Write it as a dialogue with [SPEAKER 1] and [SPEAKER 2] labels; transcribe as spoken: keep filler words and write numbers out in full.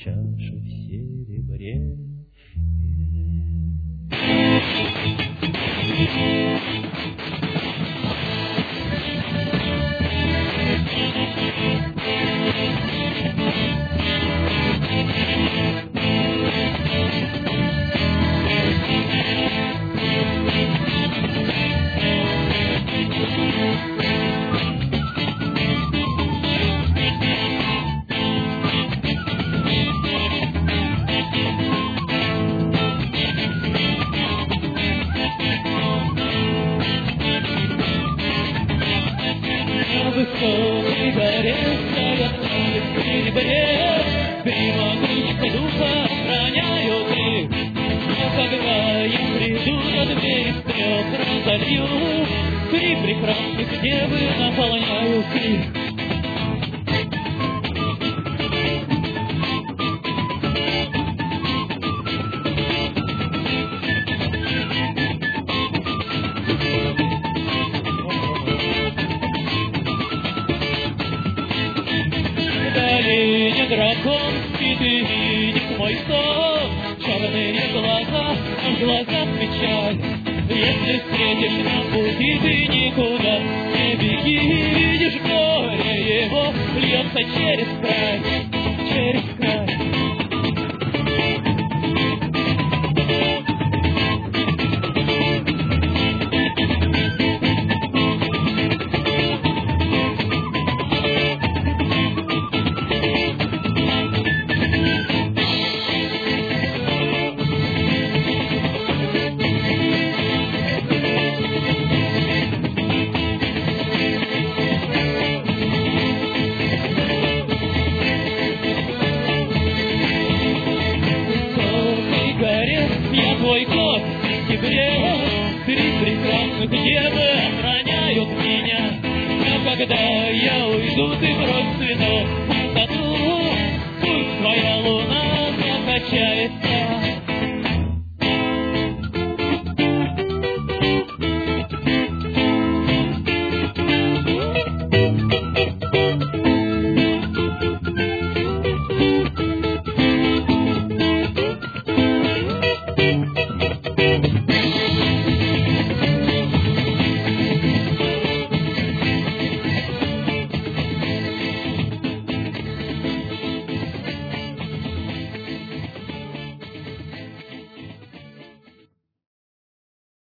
[SPEAKER 1] чаши в серебре. На высокой горе стоят ноги в серебре, три могучих духа охраняют их. Но когда я приду на дверь, стрел разолью, три прекрасных девы наполняют их. Долине дракон, и ты видишь мой сон, черные глаза, а в глазах печаль. Если встретишь на пути, ты никуда не беги, видишь горе его льется через край, через край. Я твой кот в сентябре, три прекрасных девы охраняют меня. Но когда я уйду, ты брось цветок в пустоту, пусть твоя луна